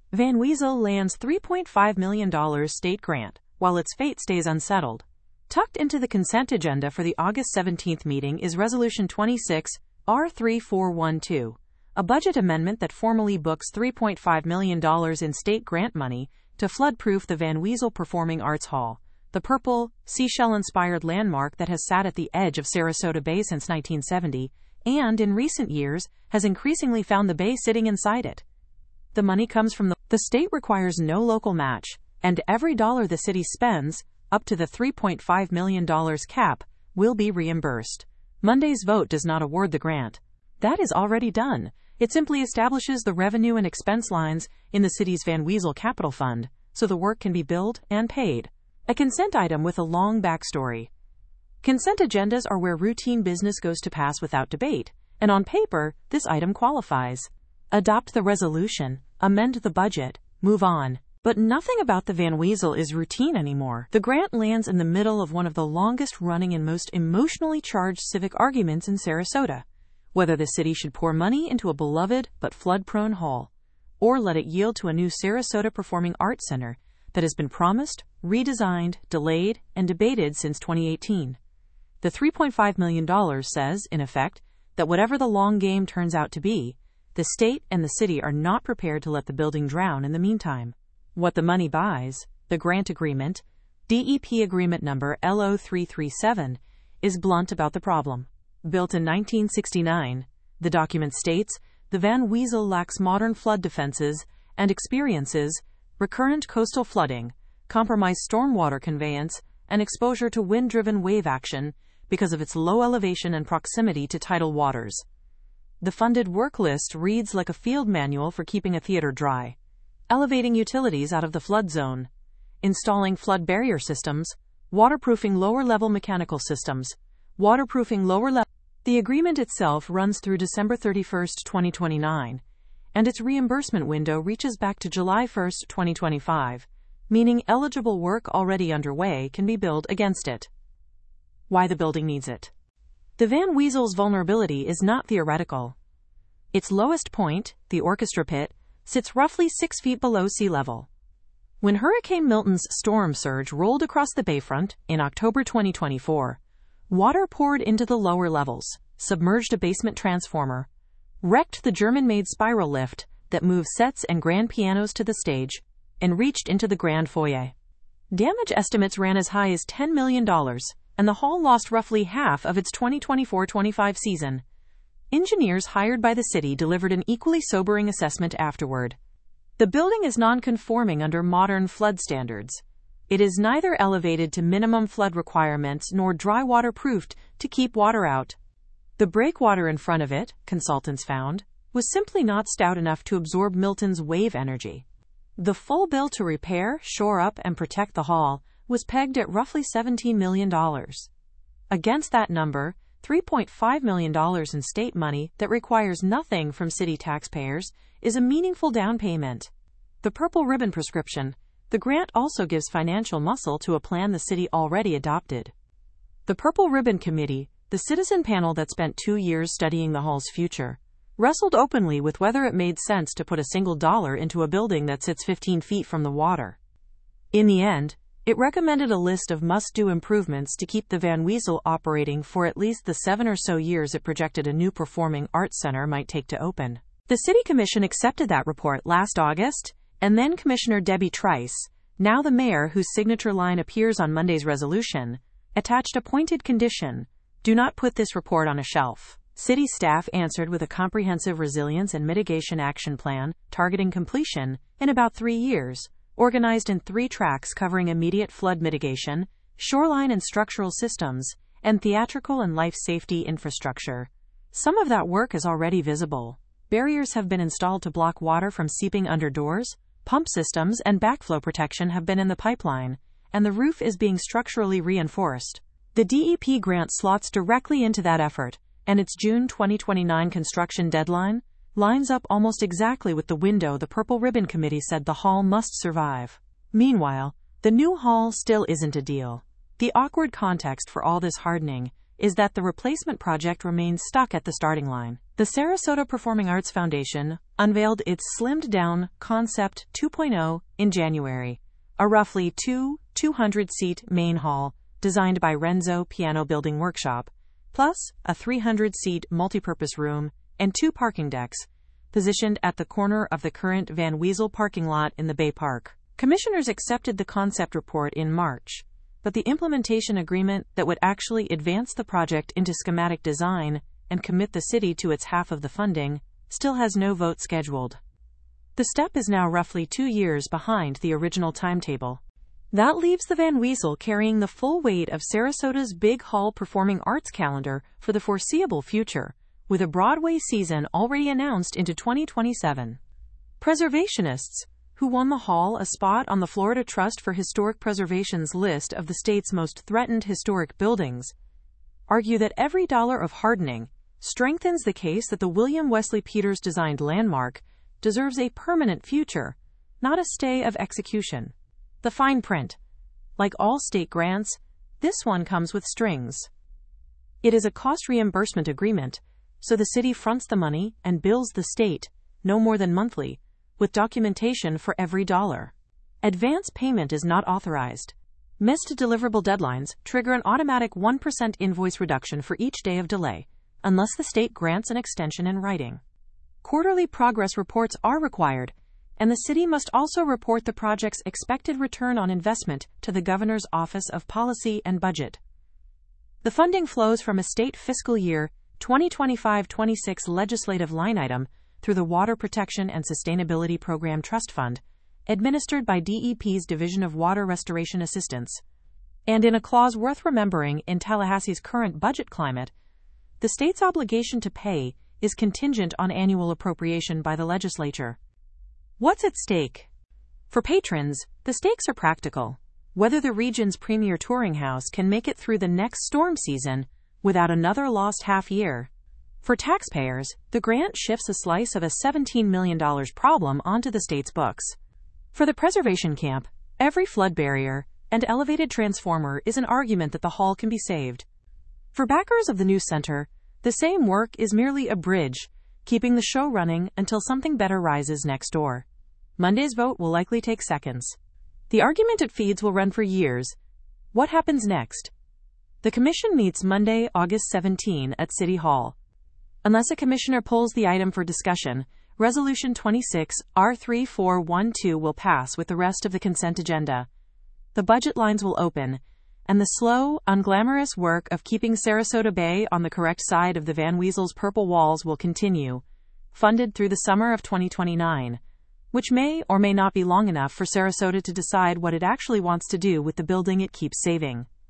Van Wezel lands $3.5 million state grant, while its fate stays unsettled. Tucked into the consent agenda for the August 17th meeting is Resolution 26, R3412, a budget amendment that formally books $3.5 million in state grant money to flood-proof the Van Wezel Performing Arts Hall, the purple, seashell-inspired landmark that has sat at the edge of Sarasota Bay since 1970, and, in recent years, has increasingly found the bay sitting inside it. The money comes from the state requires no local match, and every dollar the city spends, up to the $3.5 million cap, will be reimbursed. Monday's vote does not award the grant. That is already done. It simply establishes the revenue and expense lines in the city's Van Wezel Capital Fund, so the work can be billed and paid. A consent item with a long backstory. Consent agendas are where routine business goes to pass without debate, and on paper, this item qualifies. Adopt the resolution, amend the budget, move on. But nothing about the Van Wezel is routine anymore. The grant lands in the middle of one of the longest-running and most emotionally charged civic arguments in Sarasota, whether the city should pour money into a beloved but flood-prone hall, or let it yield to a new Sarasota Performing Arts Center that has been promised, redesigned, delayed, and debated since 2018. The $3.5 million says, in effect, that whatever the long game turns out to be, the state and the city are not prepared to let the building drown in the meantime. What the money buys, the grant agreement, DEP agreement number LO337, is blunt about the problem. Built in 1969, the document states, the Van Wezel lacks modern flood defenses and experiences recurrent coastal flooding, compromised stormwater conveyance, and exposure to wind-driven wave action because of its low elevation and proximity to tidal waters. The funded work list reads like a field manual for keeping a theater dry. Elevating utilities out of the flood zone, installing flood barrier systems, waterproofing lower-level mechanical systems, waterproofing lower-level. The agreement itself runs through December 31, 2029, and its reimbursement window reaches back to July 1, 2025, meaning eligible work already underway can be billed against it. Why the building needs it. The Van Wezel's vulnerability is not theoretical. Its lowest point, the orchestra pit, sits roughly 6 feet below sea level. When Hurricane Milton's storm surge rolled across the bayfront in October 2024, water poured into the lower levels, submerged a basement transformer, wrecked the German-made spiral lift that moves sets and grand pianos to the stage, and reached into the grand foyer. Damage estimates ran as high as $10 million, and the hall lost roughly half of its 2024-25 season. Engineers hired by the city delivered an equally sobering assessment afterward. The building is non-conforming under modern flood standards. It is neither elevated to minimum flood requirements nor dry water-proofed to keep water out. The breakwater in front of it, consultants found, was simply not stout enough to absorb Milton's wave energy. The full bill to repair, shore up, and protect the hall was pegged at roughly $17 million. Against that number, $3.5 million in state money that requires nothing from city taxpayers is a meaningful down payment. The Purple Ribbon prescription. The grant also gives financial muscle to a plan the city already adopted. The Purple Ribbon Committee, the citizen panel that spent 2 years studying the hall's future, wrestled openly with whether it made sense to put a single dollar into a building that sits 15 feet from the water. In the end, it recommended a list of must-do improvements to keep the Van Wezel operating for at least the 7 or so years it projected a new performing arts center might take to open. The City Commission accepted that report last August, and then Commissioner Debbie Trice, now the mayor whose signature line appears on Monday's resolution, attached a pointed condition: do not put this report on a shelf. City staff answered with a comprehensive resilience and mitigation action plan, targeting completion in about 3 years, organized in 3 tracks covering immediate flood mitigation, shoreline and structural systems, and theatrical and life safety infrastructure. Some of that work is already visible. Barriers have been installed to block water from seeping under doors, pump systems and backflow protection have been in the pipeline, and the roof is being structurally reinforced. The DEP grant slots directly into that effort, and its June 2029 construction deadline lines up almost exactly with the window the Purple Ribbon Committee said the hall must survive. Meanwhile, the new hall still isn't a deal. The awkward context for all this hardening is that the replacement project remains stuck at the starting line. The Sarasota Performing Arts Foundation unveiled its slimmed-down Concept 2.0 in January, a roughly 200-seat main hall designed by Renzo Piano Building Workshop, plus a 300-seat multipurpose room and 2 parking decks, positioned at the corner of the current Van Wezel parking lot in the Bay Park. Commissioners accepted the concept report in March, but the implementation agreement that would actually advance the project into schematic design and commit the city to its half of the funding still has no vote scheduled. The step is now roughly 2 years behind the original timetable. That leaves the Van Wezel carrying the full weight of Sarasota's Big Hall performing arts calendar for the foreseeable future, with a Broadway season already announced into 2027. Preservationists, who won the hall a spot on the Florida Trust for Historic Preservation's list of the state's most threatened historic buildings, argue that every dollar of hardening strengthens the case that the William Wesley Peters designed landmark deserves a permanent future, not a stay of execution. The fine print. Like all state grants, this one comes with strings. It is a cost reimbursement agreement, so the city fronts the money and bills the state, no more than monthly, with documentation for every dollar. Advance payment is not authorized. Missed deliverable deadlines trigger an automatic 1% invoice reduction for each day of delay, unless the state grants an extension in writing. Quarterly progress reports are required, and the city must also report the project's expected return on investment to the Governor's Office of Policy and Budget. The funding flows from a state fiscal year 2025-26 legislative line item through the Water Protection and Sustainability Program Trust Fund, administered by DEP's Division of Water Restoration Assistance. And in a clause worth remembering in Tallahassee's current budget climate, the state's obligation to pay is contingent on annual appropriation by the legislature. What's at stake? For patrons, the stakes are practical. Whether the region's premier touring house can make it through the next storm season without another lost half year. For taxpayers, the grant shifts a slice of a $17 million problem onto the state's books. For the preservation camp, every flood barrier and elevated transformer is an argument that the hall can be saved. For backers of the new center, the same work is merely a bridge, keeping the show running until something better rises next door. Monday's vote will likely take seconds. The argument it feeds will run for years. What happens next? The commission meets Monday, August 17 at City Hall. Unless a commissioner pulls the item for discussion, Resolution 26, R3412 will pass with the rest of the consent agenda. The budget lines will open, and the slow, unglamorous work of keeping Sarasota Bay on the correct side of the Van Wezel's purple walls will continue, funded through the summer of 2029, which may or may not be long enough for Sarasota to decide what it actually wants to do with the building it keeps saving.